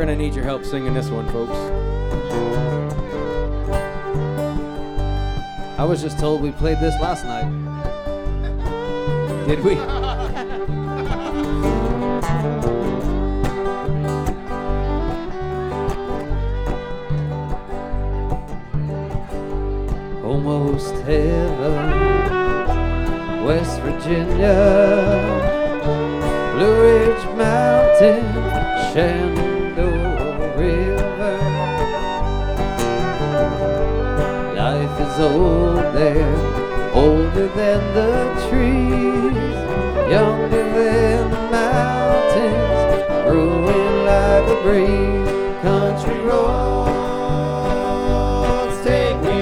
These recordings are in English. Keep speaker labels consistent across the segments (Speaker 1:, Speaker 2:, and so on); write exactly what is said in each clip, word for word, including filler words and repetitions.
Speaker 1: gonna need your help singing this one, folks. I was just told we played this last night. Did we? Almost heaven, West Virginia, Blue Ridge Mountain, Shenandoah River. Life is old there, older than the trees, younger than the mountains, growing like a breeze. Country roads take me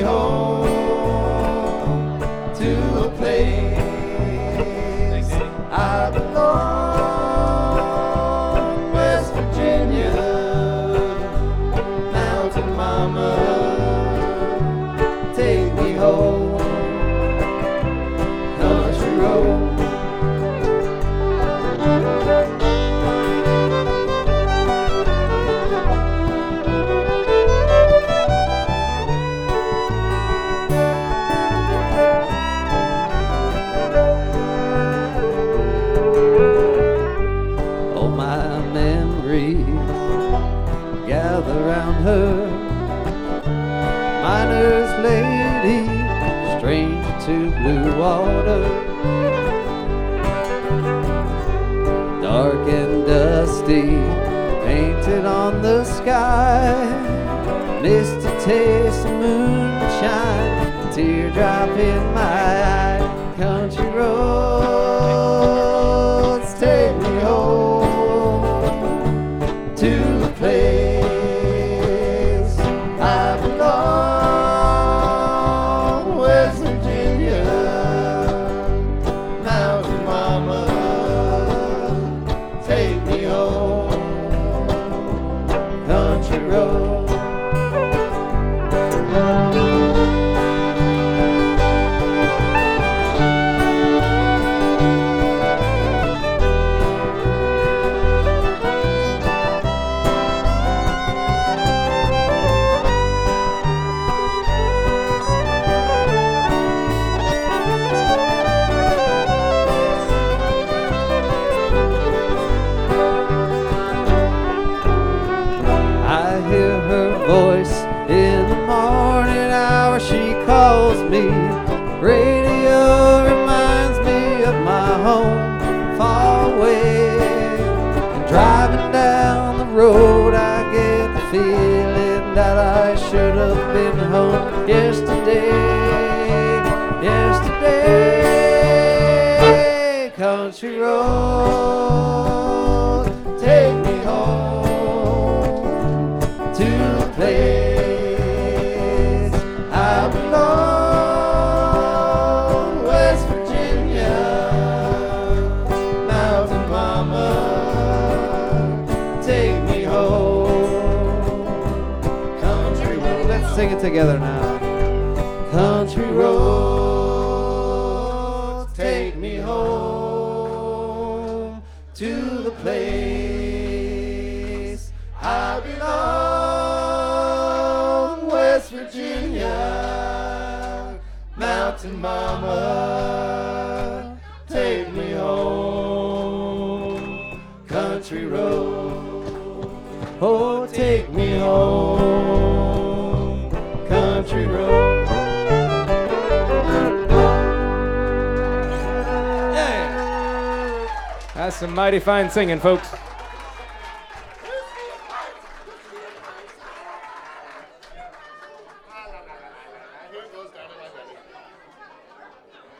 Speaker 1: home to a place I belong. West Virginia, mountain mama, take me home. Country road. All my memories gather round her, miner's lady, stranger to blue water. Dark and dusty, painted on the sky, misty taste of moonshine, teardrop in my eye. Country roads take me home to the place I belong. West Virginia, mountain mama, take me home. Country road. I hear her voice in the morning hour. She calls me. Radio reminds me of my home far away. And driving down the road, I get the feeling that I should have been home yesterday. Yesterday, country road, take me home to the place I belong. West Virginia, mountain mama, take me home. Country road. Let's sing it together now. Country road, take me home to the place I belong. West Virginia, mountain mama, take me home. Country road, oh, take me home. Country road. Yeah. That's some mighty fine singing, folks.